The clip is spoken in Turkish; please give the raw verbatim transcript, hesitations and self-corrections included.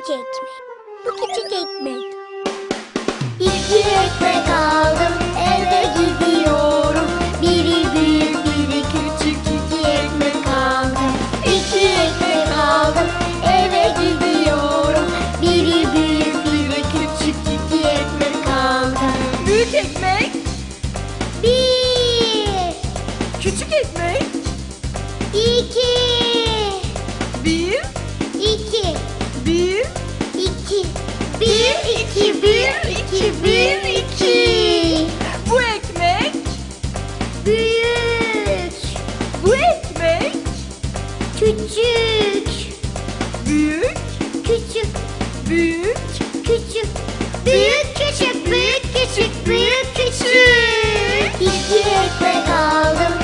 küçük ekmek. Bu küçük ekmek. İki ekmek aldım, eve gidiyorum. Biri büyük, biri küçük, iki ekmek aldım. İki ekmek aldım, eve gidiyorum. Biri büyük, biri küçük, iki ekmek aldım. Büyük ekmek, Bir, küçük ekmek, iki, bir, iki, bir, iki, bir, iki, bir, iki, bir, iki. bu ekmek, Büyük, bu ekmek, küçük, büyük, küçük, büyük, küçük, büyük, küçük, büyük, küçük, büyük, küçük. İki ekmek aldım,